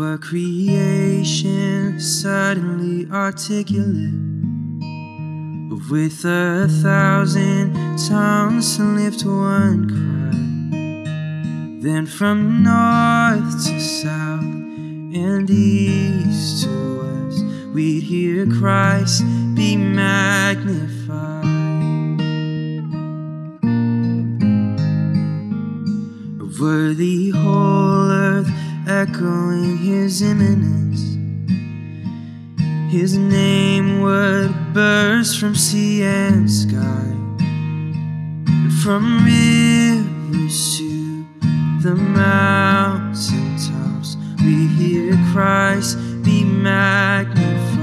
Over creation suddenly articulate, with 1,000 tongues to lift one cry. Then from north to south and east to west, we'd hear Christ be magnified. Over the whole earth echoing His imminence, His name would burst from sea and sky, and from rivers to the mountain tops, we hear Christ be magnified.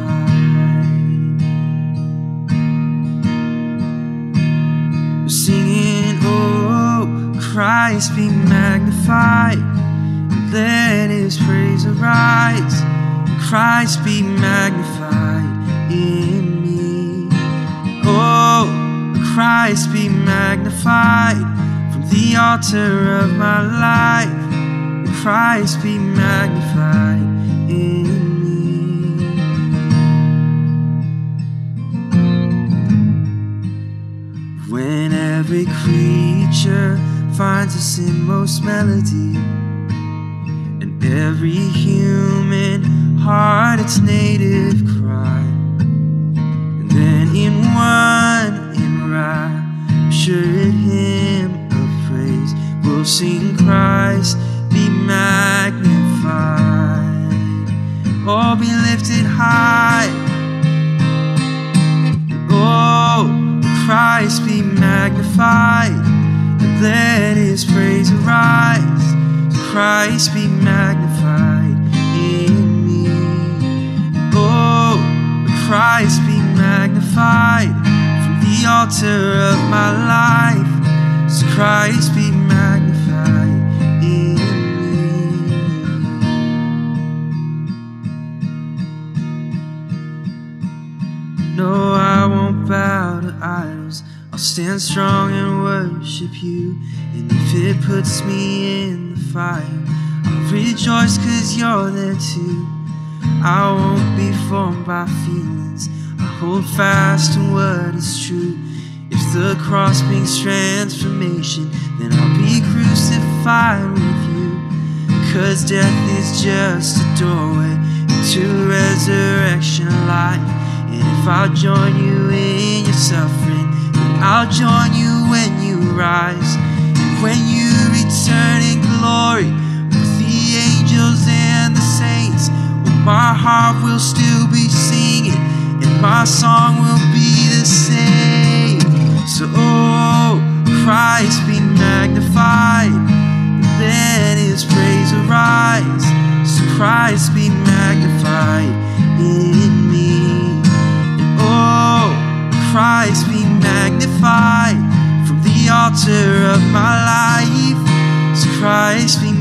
We're singing, oh, Christ be magnified, and let His praise arise. Christ be magnified in me. Oh, Christ be magnified from the altar of my life. Christ be magnified in me. When every creature finds its inmost melody, and every human heart its native cry, and then in one enraptured hymn of praise we'll sing, Christ be magnified. Oh, be lifted high. Oh, Christ be magnified, and let His praise arise. Christ be magnified in me. Oh, Christ be magnified from the altar of my life. So Christ be magnified in me. No, I won't bow to idols. I'll stand strong and worship You. And if it puts me in the fire, I'll rejoice 'cause You're there too. I won't be formed by feelings. I hold fast to what is true. If the cross brings transformation, then I'll be crucified with You. 'Cause death is just a doorway into resurrection life. And if I'll join You in Your suffering, then I'll join You when You rise. And when You return in glory with the angels and the saints, my heart will still be singing, and my song will be the same. So, oh, Christ be magnified, and let His praise arise. So Christ be magnified in me. And oh, Christ be magnified from the altar of my life. So Christ be